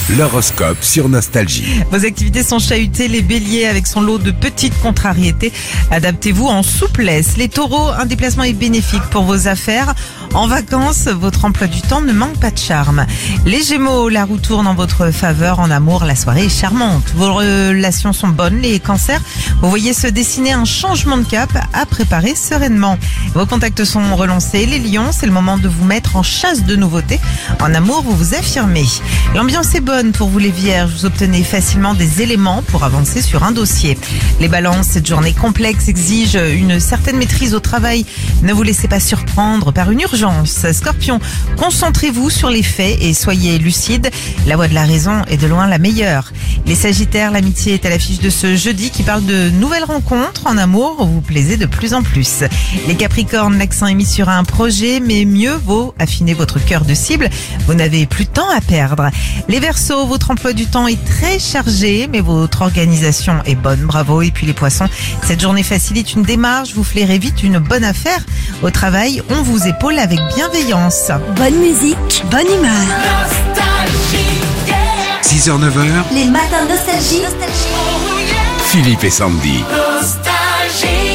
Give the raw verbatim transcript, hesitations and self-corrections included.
L'horoscope sur Nostalgie. Vos activités sont chahutées, les béliers avec son lot de petites contrariétés. Adaptez-vous en souplesse. Les taureaux, un déplacement est bénéfique pour vos affaires. En vacances, votre emploi du temps ne manque pas de charme. Les gémeaux, la roue tourne en votre faveur. En amour, la soirée est charmante. Vos relations sont bonnes. Les cancers, vous voyez se dessiner un changement de cap à préparer sereinement. Vos contacts sont relancés. Les lions, c'est le moment de vous mettre en chasse de nouveautés. En amour, vous vous affirmez. L'ambiance est bonne pour vous les vierges. Vous obtenez facilement des éléments pour avancer sur un dossier. Les balances, cette journée complexe exige une certaine maîtrise au travail. Ne vous laissez pas surprendre par une urgence. Scorpion, concentrez-vous sur les faits et soyez lucide. La voix de la raison est de loin la meilleure. Les sagittaires, l'amitié est à l'affiche de ce jeudi qui parle de nouvelles rencontres. En amour, vous vous plaisez de plus en plus. Les capricornes, l'accent est mis sur un projet, mais mieux vaut affiner votre cœur de cible. Vous n'avez plus de temps à perdre. Les verseaux, votre emploi du temps est très chargé, mais votre organisation est bonne. Bravo. Et puis les poissons, cette journée facilite une démarche. Vous flairez vite une bonne affaire. Au travail, on vous épaule avec bienveillance. Bonne musique, bonne humeur. six heures neuf heures, Les matins Nostalgie. Philippe et Sandy. Nostalgie.